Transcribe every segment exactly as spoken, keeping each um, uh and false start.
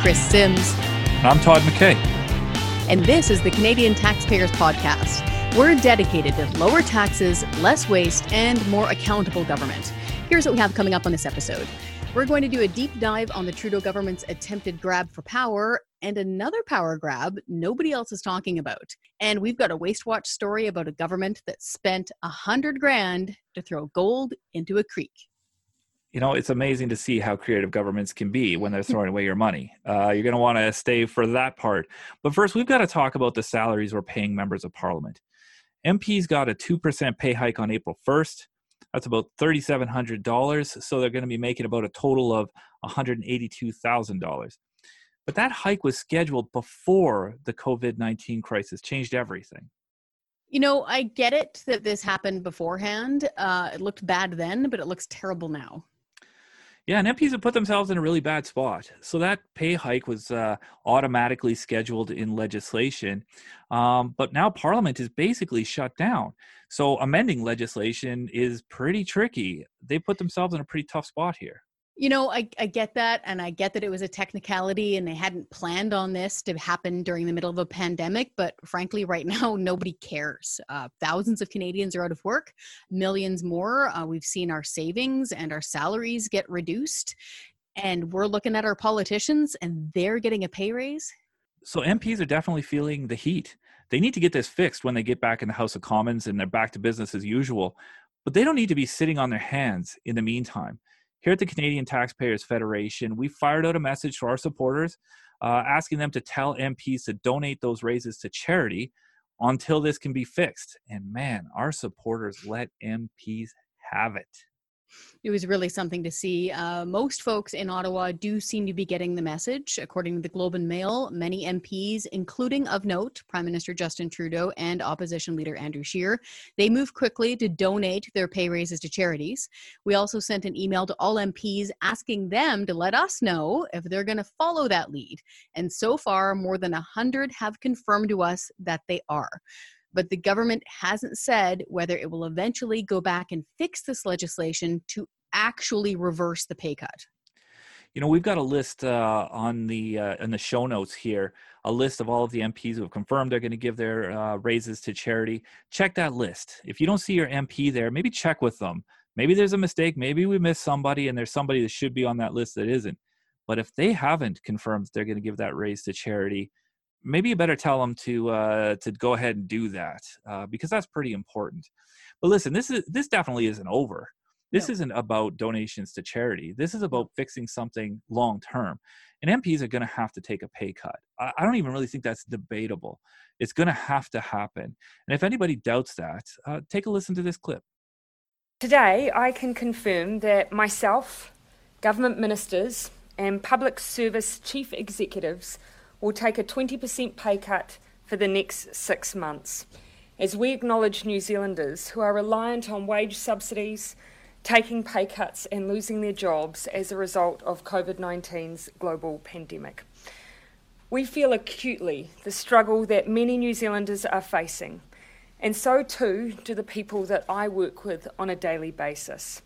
Chris Sims. And I'm Todd McKay. And this is the Canadian Taxpayers Podcast. We're dedicated to lower taxes, less waste, and more accountable government. Here's what we have coming up on this episode. We're going to do a deep dive on the Trudeau government's attempted grab for power and another power grab nobody else is talking about. And we've got a Waste Watch story about a government that spent a hundred grand to throw gold into a creek. You know, it's amazing to see how creative governments can be when they're throwing away your money. Uh, you're going to want to stay for that part. But first, we've got to talk about the salaries we're paying members of parliament. M Ps got a two percent pay hike on April first. That's about three thousand seven hundred dollars. So they're going to be making about a total of one hundred eighty-two thousand dollars. But that hike was scheduled before the covid nineteen crisis changed everything. You know, I get it that this happened beforehand. Uh, it looked bad then, but it looks terrible now. Yeah, and M Ps have put themselves in a really bad spot. So that pay hike was uh, automatically scheduled in legislation. Um, but now Parliament is basically shut down. So amending legislation is pretty tricky. They put themselves in a pretty tough spot here. You know, I, I get that, and I get that it was a technicality and they hadn't planned on this to happen during the middle of a pandemic, but frankly, right now, nobody cares. Uh, thousands of Canadians are out of work, millions more. Uh, we've seen our savings and our salaries get reduced, and we're looking at our politicians and they're getting a pay raise. So M Ps are definitely feeling the heat. They need to get this fixed when they get back in the House of Commons and they're back to business as usual, but they don't need to be sitting on their hands in the meantime. Here at the Canadian Taxpayers Federation, we fired out a message to our supporters uh, asking them to tell M Ps to donate those raises to charity until this can be fixed. And man, our supporters let M Ps have it. It was really something to see. Uh, most folks in Ottawa do seem to be getting the message. According to the Globe and Mail, many M Ps, including of note, Prime Minister Justin Trudeau and Opposition Leader Andrew Scheer, they moved quickly to donate their pay raises to charities. We also sent an email to all M Ps asking them to let us know if they're going to follow that lead. And so far, more than one hundred have confirmed to us that they are. But the government hasn't said whether it will eventually go back and fix this legislation to actually reverse the pay cut. You know, we've got a list uh, on the uh, in the show notes here, a list of all of the M Ps who have confirmed they're going to give their uh, raises to charity. Check that list. If you don't see your M P there, maybe check with them. Maybe there's a mistake. Maybe we missed somebody and there's somebody that should be on that list that isn't. But if they haven't confirmed they're going to give that raise to charity, maybe you better tell them to uh, to go ahead and do that uh, because that's pretty important. But listen, this is this definitely isn't over. This no. isn't about donations to charity. This is about fixing something long term. And M Ps are going to have to take a pay cut. I, I don't even really think that's debatable. It's going to have to happen. And if anybody doubts that, uh, take a listen to this clip. Today, I can confirm that myself, government ministers, and public service chief executives will take a twenty percent pay cut for the next six months, as we acknowledge New Zealanders who are reliant on wage subsidies, taking pay cuts and losing their jobs as a result of covid nineteen's global pandemic. We feel acutely the struggle that many New Zealanders are facing, and so too do the people that I work with on a daily basis.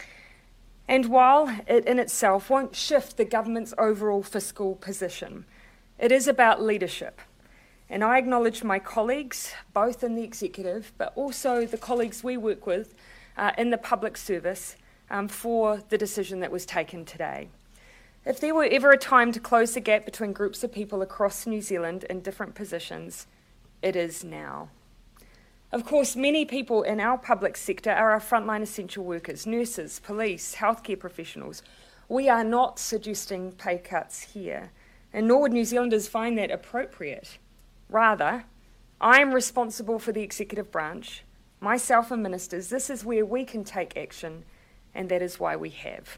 And while it in itself won't shift the government's overall fiscal position, it is about leadership, and I acknowledge my colleagues, both in the executive, but also the colleagues we work with uh, in the public service um, for the decision that was taken today. If there were ever a time to close the gap between groups of people across New Zealand in different positions, it is now. Of course, many people in our public sector are our frontline essential workers, nurses, police, healthcare professionals. We are not suggesting pay cuts here, and nor would New Zealanders find that appropriate. Rather, I am responsible for the executive branch, myself and ministers. This is where we can take action, and that is why we have.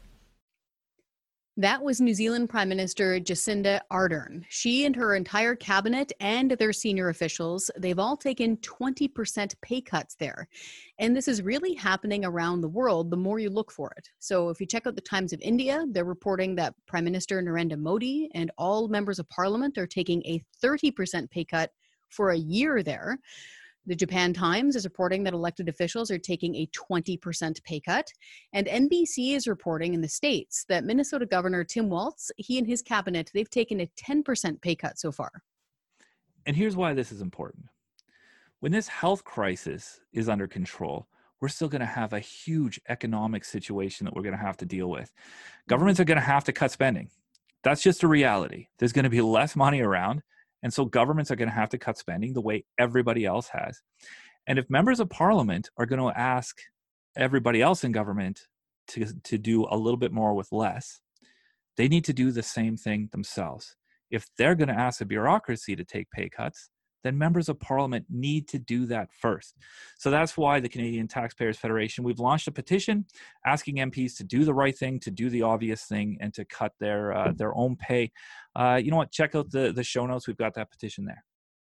That was New Zealand Prime Minister Jacinda Ardern. She and her entire cabinet and their senior officials, they've all taken twenty percent pay cuts there. And this is really happening around the world the more you look for it. So if you check out the Times of India, they're reporting that Prime Minister Narendra Modi and all members of parliament are taking a thirty percent pay cut for a year there. The Japan Times is reporting that elected officials are taking a twenty percent pay cut. And N B C is reporting in the States that Minnesota Governor Tim Walz, he and his cabinet, they've taken a ten percent pay cut so far. And here's why this is important. When this health crisis is under control, we're still going to have a huge economic situation that we're going to have to deal with. Governments are going to have to cut spending. That's just a reality. There's going to be less money around. And so governments are going to have to cut spending the way everybody else has. And if members of parliament are going to ask everybody else in government to, to do a little bit more with less, they need to do the same thing themselves. If they're going to ask the bureaucracy to take pay cuts, then members of parliament need to do that first. So that's why the Canadian Taxpayers Federation, we've launched a petition asking M Ps to do the right thing, to do the obvious thing, and to cut their uh, their own pay. Uh, you know what? Check out the, the show notes. We've got that petition there.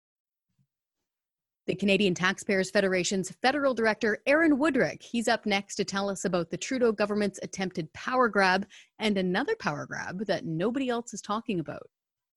The Canadian Taxpayers Federation's federal director, Aaron Woodrick, he's up next to tell us about the Trudeau government's attempted power grab and another power grab that nobody else is talking about.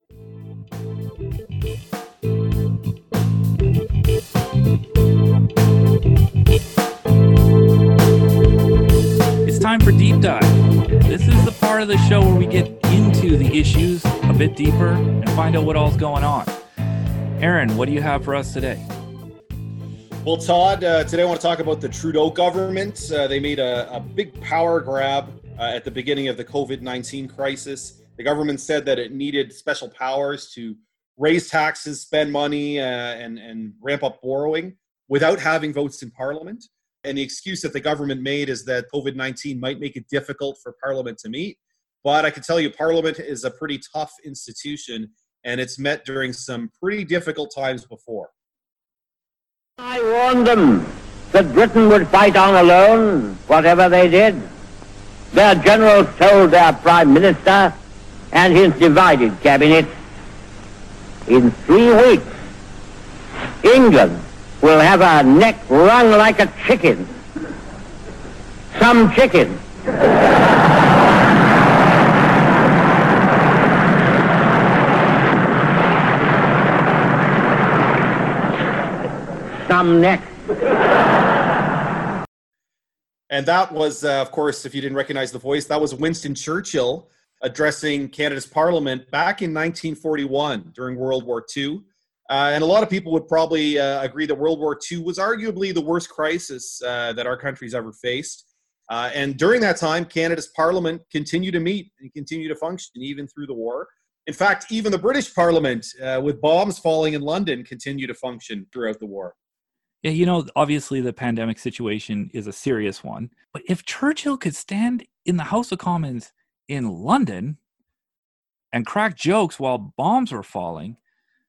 It's time for Deep Dive. This is the part of the show where we get into the issues a bit deeper and find out what all's going on. Aaron, what do you have for us today? Well, Todd, uh, today I want to talk about the Trudeau government. Uh, they made a, a big power grab uh, at the beginning of the covid nineteen crisis. The government said that it needed special powers to raise taxes, spend money, uh, and, and ramp up borrowing without having votes in Parliament. And the excuse that the government made is that covid nineteen might make it difficult for Parliament to meet. But I can tell you, Parliament is a pretty tough institution, and it's met during some pretty difficult times before. I warned them that Britain would fight on alone, whatever they did. Their generals told their Prime Minister and his divided cabinet, in three weeks, England will have her neck wrung like a chicken. Some chicken. Some neck. And that was, uh, of course, if you didn't recognize the voice, that was Winston Churchill addressing Canada's Parliament back in nineteen forty-one during World War Two. Uh, and a lot of people would probably uh, agree that World War Two was arguably the worst crisis uh, that our country's ever faced. Uh, and during that time, Canada's Parliament continued to meet and continue to function even through the war. In fact, even the British Parliament, uh, with bombs falling in London, continued to function throughout the war. Yeah, you know, obviously the pandemic situation is a serious one. But if Churchill could stand in the House of Commons in London and crack jokes while bombs were falling,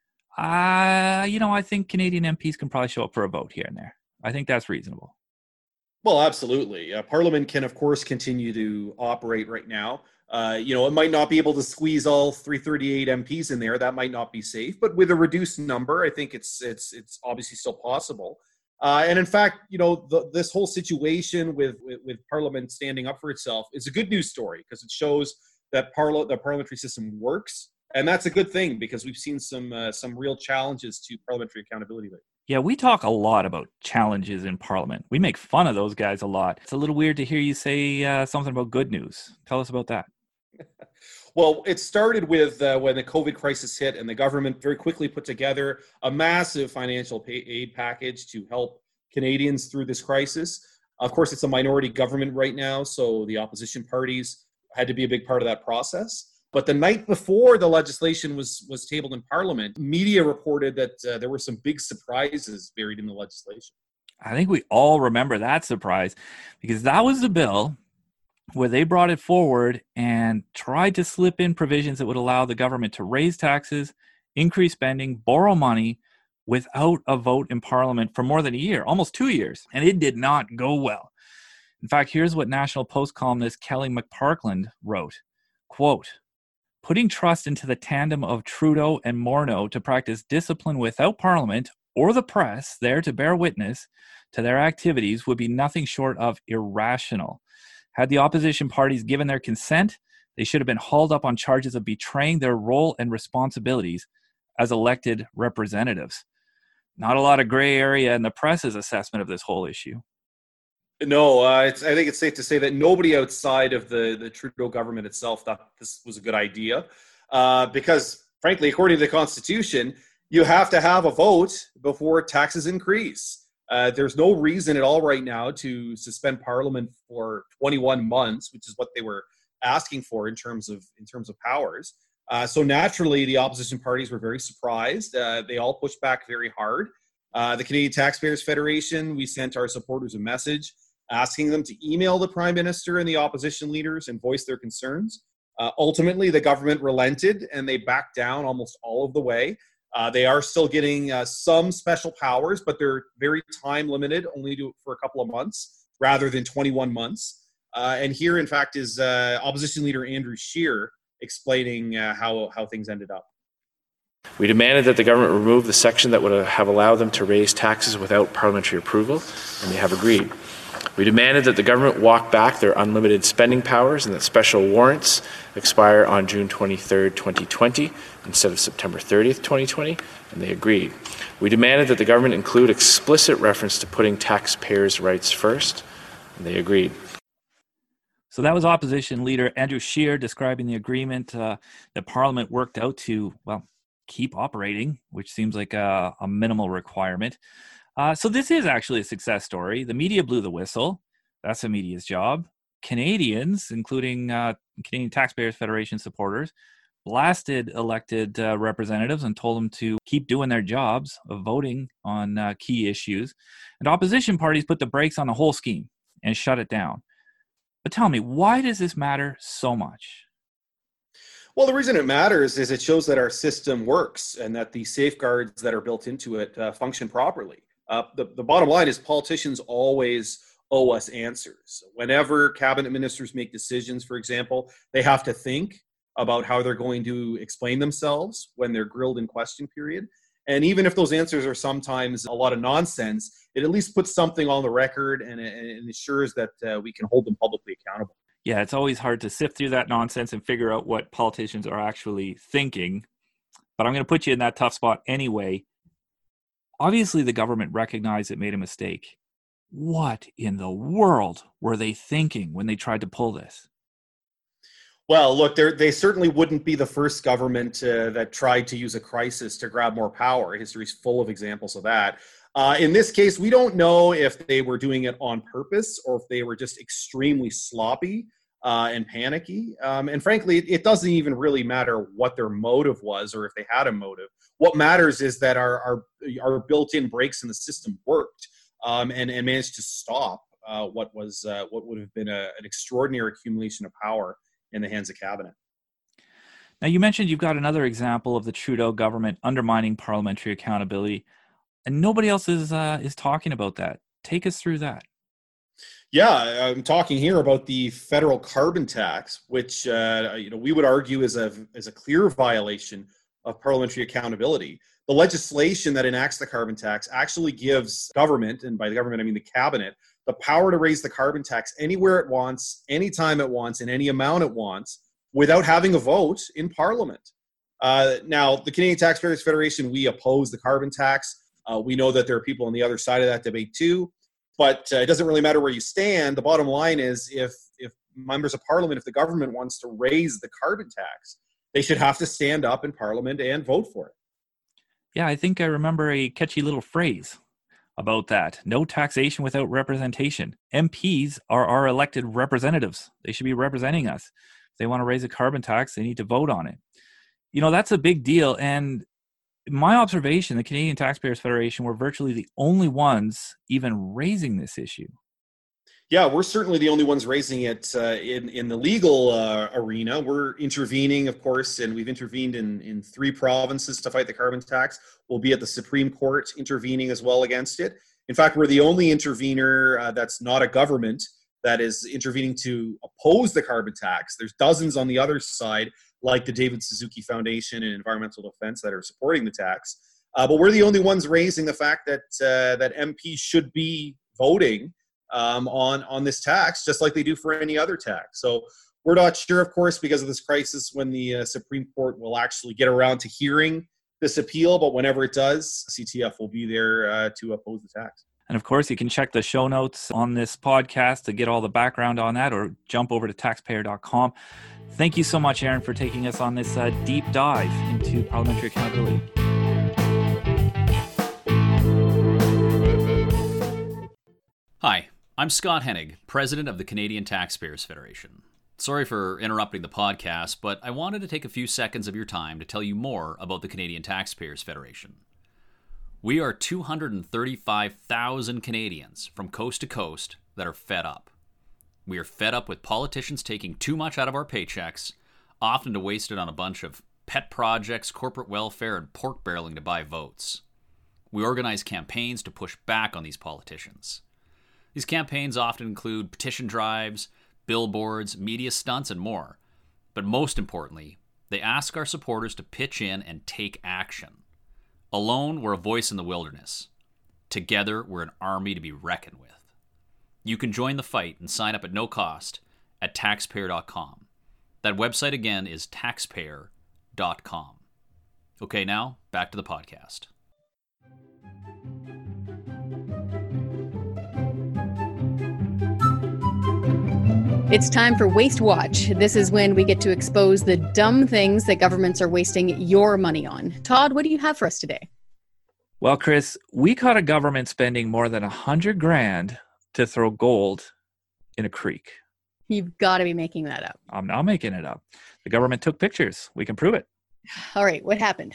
uh, you know, I think Canadian M Ps can probably show up for a vote here and there. I think that's reasonable. Well, absolutely. Uh, Parliament can, of course, continue to operate right now. Uh, you know, it might not be able to squeeze all three hundred thirty-eight M Ps in there. That might not be safe. But with a reduced number, I think it's it's it's obviously still possible. Uh, and in fact, you know, the, this whole situation with, with with Parliament standing up for itself is a good news story because it shows that parla- the parliamentary system works, and that's a good thing because we've seen some uh, some real challenges to parliamentary accountability lately. Yeah, we talk a lot about challenges in Parliament. We make fun of those guys a lot. It's a little weird to hear you say uh, something about good news. Tell us about that. Well, it started with uh, when the COVID crisis hit and the government very quickly put together a massive financial pay- aid package to help Canadians through this crisis. Of course, it's a minority government right now, so the opposition parties had to be a big part of that process. But the night before the legislation was, was tabled in Parliament, media reported that uh, there were some big surprises buried in the legislation. I think we all remember that surprise because that was the bill where they brought it forward and tried to slip in provisions that would allow the government to raise taxes, increase spending, borrow money without a vote in Parliament for more than a year, almost two years. And it did not go well. In fact, here's what National Post columnist Kelly McPartland wrote, quote, "Putting trust into the tandem of Trudeau and Morneau to practice discipline without Parliament or the press there to bear witness to their activities would be nothing short of irrational. Had the opposition parties given their consent, they should have been hauled up on charges of betraying their role and responsibilities as elected representatives." not a lot of gray area in the press's assessment of this whole issue. No, uh, it's, I think it's safe to say that nobody outside of the, the Trudeau government itself thought this was a good idea. Uh, because, frankly, according to the Constitution, you have to have a vote before taxes increase. Uh, there's no reason at all right now to suspend Parliament for twenty-one months, which is what they were asking for in terms of in terms of powers. Uh, so naturally, the opposition parties were very surprised. Uh, they all pushed back very hard. Uh, the Canadian Taxpayers Federation, we sent our supporters a message asking them to email the Prime Minister and the opposition leaders and voice their concerns. Uh, ultimately, the government relented and they backed down almost all of the way. Uh, they are still getting uh, some special powers, but they're very time limited, only do it for a couple of months rather than twenty-one months. Uh, and here, in fact, is uh, opposition leader Andrew Scheer explaining uh, how, how things ended up. We demanded that the government remove the section that would have allowed them to raise taxes without parliamentary approval, and they have agreed. We demanded that the government walk back their unlimited spending powers and that special warrants expire on June twenty-third, twenty twenty, instead of September thirtieth, twenty twenty, and they agreed. We demanded that the government include explicit reference to putting taxpayers' rights first, and they agreed. So that was opposition leader Andrew Scheer describing the agreement uh, that Parliament worked out to, well, keep operating, which seems like a, a minimal requirement. Uh, so this is actually a success story. The media blew the whistle. That's the media's job. Canadians, including uh, Canadian Taxpayers Federation supporters, blasted elected uh, representatives and told them to keep doing their jobs of voting on uh, key issues. And opposition parties put the brakes on the whole scheme and shut it down. But tell me, why does this matter so much? Well, the reason it matters is it shows that our system works and that the safeguards that are built into it uh, function properly. Uh, the, the bottom line is politicians always owe us answers. Whenever cabinet ministers make decisions, for example, they have to think about how they're going to explain themselves when they're grilled in question period. And even if those answers are sometimes a lot of nonsense, it at least puts something on the record and, and ensures that uh, we can hold them publicly accountable. Yeah, it's always hard to sift through that nonsense and figure out what politicians are actually thinking. But I'm going to put you in that tough spot anyway. Obviously, the government recognized it made a mistake. What in the world were they thinking when they tried to pull this? Well, look, they certainly wouldn't be the first government uh, that tried to use a crisis to grab more power. History's full of examples of that. Uh, in this case, we don't know if they were doing it on purpose or if they were just extremely sloppy uh, and panicky. Um, and frankly, it doesn't even really matter what their motive was or if they had a motive. What matters is that our our, our built-in brakes in the system worked um, and, and managed to stop uh, what was uh, what would have been a, an extraordinary accumulation of power in the hands of cabinet. Now, you mentioned you've got another example of the Trudeau government undermining parliamentary accountability, and nobody else is uh, is talking about that. Take us through that. Yeah, I'm talking here about the federal carbon tax, which uh, you know we would argue is a is a clear violation of parliamentary accountability. The legislation that enacts the carbon tax actually gives government, and by the government I mean the cabinet, the power to raise the carbon tax anywhere it wants, anytime it wants, in any amount it wants, without having a vote in Parliament. Uh, now, the Canadian Taxpayers Federation, we oppose the carbon tax. Uh, we know that there are people on the other side of that debate too, but uh, it doesn't really matter where you stand. The bottom line is if, if members of Parliament, if the government wants to raise the carbon tax, they should have to stand up in Parliament and vote for it. Yeah, I think I remember a catchy little phrase about that. No taxation without representation. M Ps are our elected representatives. They should be representing us. If they want to raise a carbon tax, they need to vote on it. You know, that's a big deal. And in my observation, the Canadian Taxpayers Federation were virtually the only ones even raising this issue. Yeah, we're certainly the only ones raising it uh, in, in the legal uh, arena. We're intervening, of course, and we've intervened in, in three provinces to fight the carbon tax. We'll be at the Supreme Court intervening as well against it. In fact, we're the only intervener uh, that's not a government that is intervening to oppose the carbon tax. There's dozens on the other side, like the David Suzuki Foundation and Environmental Defense, that are supporting the tax. Uh, but we're the only ones raising the fact that uh, that M Ps should be voting Um, on, on this tax, just like they do for any other tax. So we're not sure, of course, because of this crisis, when the uh, Supreme Court will actually get around to hearing this appeal, but whenever it does, C T F will be there uh, to oppose the tax. And of course, you can check the show notes on this podcast to get all the background on that, or jump over to taxpayer dot com. Thank you so much, Aaron, for taking us on this uh, deep dive into parliamentary accountability. Hi, I'm Scott Hennig, President of the Canadian Taxpayers Federation. Sorry for interrupting the podcast, but I wanted to take a few seconds of your time to tell you more about the Canadian Taxpayers Federation. We are two hundred thirty-five thousand Canadians from coast to coast that are fed up. We are fed up with politicians taking too much out of our paychecks, often to waste it on a bunch of pet projects, corporate welfare, and pork barreling to buy votes. We organize campaigns to push back on these politicians. These campaigns often include petition drives, billboards, media stunts, and more. But most importantly, they ask our supporters to pitch in and take action. Alone, we're a voice in the wilderness. Together, we're an army to be reckoned with. You can join the fight and sign up at no cost at taxpayer dot com. That website again is taxpayer dot com. Okay, now back to the podcast. It's time for Waste Watch. This is when we get to expose the dumb things that governments are wasting your money on. Todd, what do you have for us today? Well, Chris, we caught a government spending more than a hundred grand to throw gold in a creek. You've got to be making that up. I'm not making it up. The government took pictures. We can prove it. All right, what happened?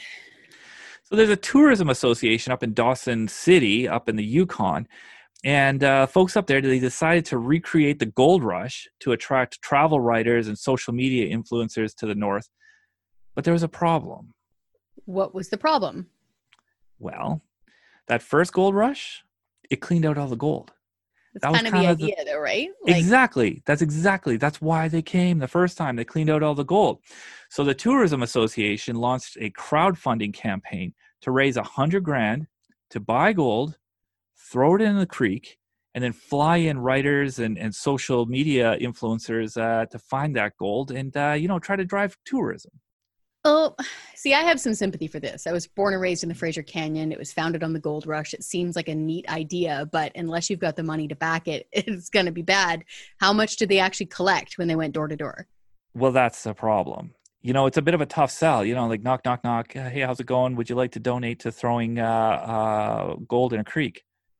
So there's a tourism association up in Dawson City, up in the Yukon. And uh, folks up there, they decided to recreate the gold rush to attract travel writers and social media influencers to the north. But there was a problem. What was the problem? Well, that first gold rush, it cleaned out all the gold. That's That was kind of the kind of the- idea, though, right? Like, Exactly. That's exactly. That's why they came the first time. They cleaned out all the gold. So the Tourism Association launched a crowdfunding campaign to raise a hundred grand to buy gold, throw it in the creek, and then fly in writers and, and social media influencers uh, to find that gold and, uh, you know, try to drive tourism. Oh, see, I have some sympathy for this. I was born and raised in the Fraser Canyon. It was founded on the gold rush. It seems like a neat idea, but unless you've got the money to back it, it's going to be bad. How much did they actually collect when they went door to door? Well, that's the problem. You know, it's a bit of a tough sell, you know, like knock, knock, knock. Uh, hey, how's it going? Would you like to donate to throwing uh, uh, gold in a creek?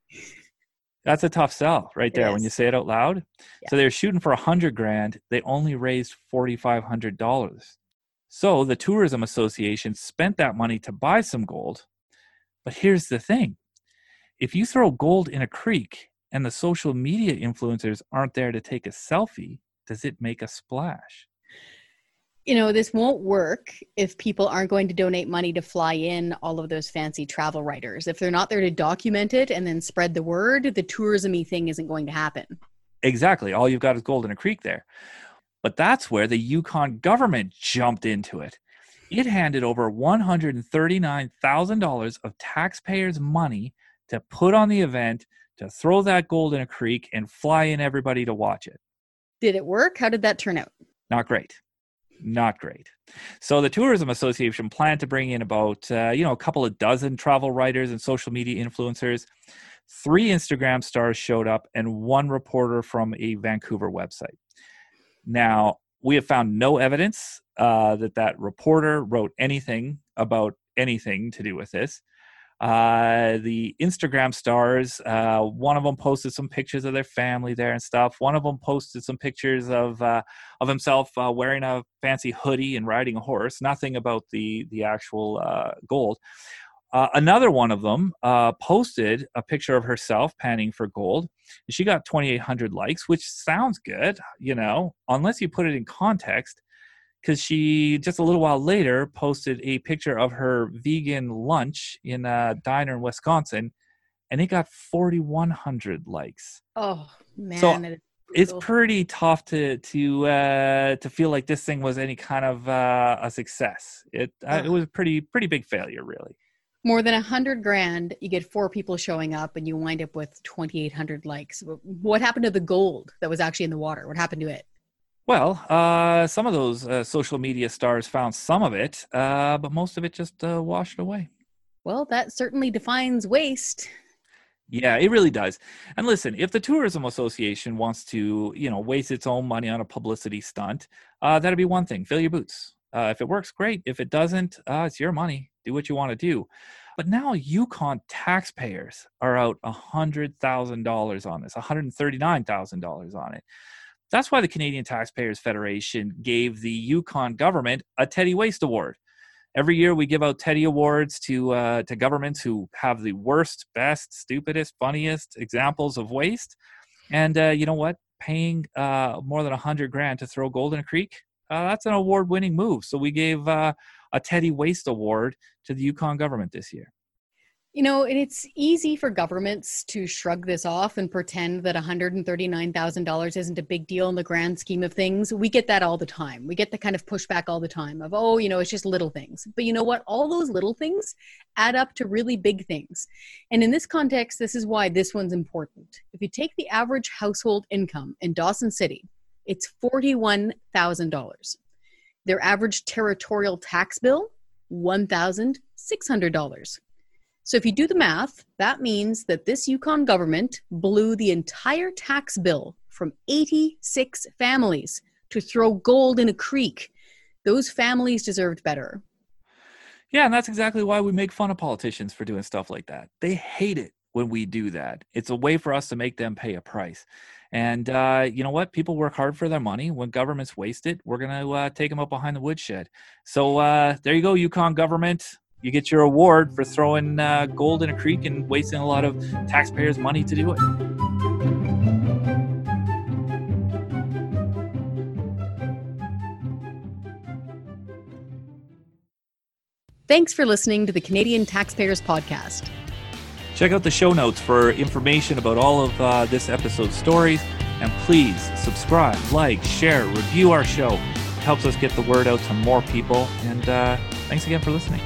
That's a tough sell right there when you say it out loud. Yeah. So they're shooting for a hundred grand. They only raised forty-five hundred dollars. So the Tourism Association spent that money to buy some gold. But here's the thing. If you throw gold in a creek and the social media influencers aren't there to take a selfie, does it make a splash? You know, this won't work if people aren't going to donate money to fly in all of those fancy travel writers. If they're not there to document it and then spread the word, the tourism-y thing isn't going to happen. Exactly. All you've got is gold in a creek there. But that's where the Yukon government jumped into it. It handed over one hundred thirty-nine thousand dollars of taxpayers' money to put on the event, to throw that gold in a creek and fly in everybody to watch it. Did it work? How did that turn out? Not great. Not great. So the Tourism Association planned to bring in about, uh, you know, a couple of dozen travel writers and social media influencers. Three Instagram stars showed up and one reporter from a Vancouver website. Now, we have found no evidence uh, that that reporter wrote anything about anything to do with this. Uh, the Instagram stars, uh, one of them posted some pictures of their family there and stuff. One of them posted some pictures of uh, of himself uh, wearing a fancy hoodie and riding a horse. Nothing about the the actual uh, gold. Uh, another one of them uh, posted a picture of herself panning for gold. She got twenty-eight hundred likes, which sounds good, you know, unless you put it in context. Because she, just a little while later, posted a picture of her vegan lunch in a diner in Wisconsin, and it got forty-one hundred likes. Oh, man. So it is it's pretty tough to to uh, to feel like this thing was any kind of uh, a success. It uh, it was a pretty pretty big failure, really. More than a hundred grand, you get four people showing up, and you wind up with twenty-eight hundred likes. What happened to the gold that was actually in the water? What happened to it? Well, uh, some of those uh, social media stars found some of it, uh, but most of it just uh, washed away. Well, that certainly defines waste. Yeah, it really does. And listen, if the Tourism Association wants to, you know, waste its own money on a publicity stunt, uh, that'd be one thing. Fill your boots. Uh, if it works, great. If it doesn't, uh, it's your money. Do what you want to do. But now Yukon taxpayers are out one hundred thousand dollars on this, one hundred thirty-nine thousand dollars on it. That's why the Canadian Taxpayers Federation gave the Yukon government a Teddy Waste Award. Every year we give out Teddy Awards to uh, to governments who have the worst, best, stupidest, funniest examples of waste. And uh, you know what? Paying uh, more than one hundred grand to throw gold in a creek, uh, that's an award-winning move. So we gave uh, a Teddy Waste Award to the Yukon government this year. You know, and it's easy for governments to shrug this off and pretend that one hundred thirty-nine thousand dollars isn't a big deal in the grand scheme of things. We get that all the time. We get the kind of pushback all the time of, oh, you know, it's just little things. But you know what? All those little things add up to really big things. And in this context, this is why this one's important. If you take the average household income in Dawson City, it's forty-one thousand dollars. Their average territorial tax bill, one thousand six hundred dollars. So if you do the math, that means that this Yukon government blew the entire tax bill from eighty-six families to throw gold in a creek. Those families deserved better. Yeah, and that's exactly why we make fun of politicians for doing stuff like that. They hate it when we do that. It's a way for us to make them pay a price. And uh, you know what? People work hard for their money. When governments waste it, we're going to uh, take them up behind the woodshed. So uh, there you go, Yukon government. You get your award for throwing uh, gold in a creek and wasting a lot of taxpayers' money to do it. Thanks for listening to the Canadian Taxpayers Podcast. Check out the show notes for information about all of uh, this episode's stories. And please subscribe, like, share, review our show. It helps us get the word out to more people. And uh, thanks again for listening.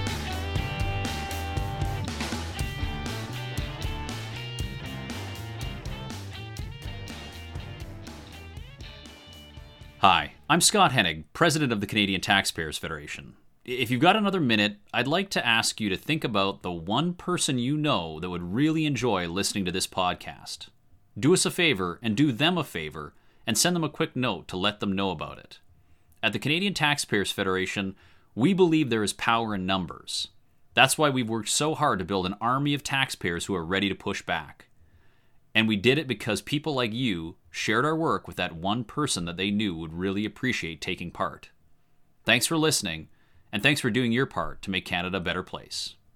Hi, I'm Scott Hennig, President of the Canadian Taxpayers Federation. If you've got another minute, I'd like to ask you to think about the one person you know that would really enjoy listening to this podcast. Do us a favor and do them a favor and send them a quick note to let them know about it. At the Canadian Taxpayers Federation, we believe there is power in numbers. That's why we've worked so hard to build an army of taxpayers who are ready to push back. And we did it because people like you shared our work with that one person that they knew would really appreciate taking part. Thanks for listening, and thanks for doing your part to make Canada a better place.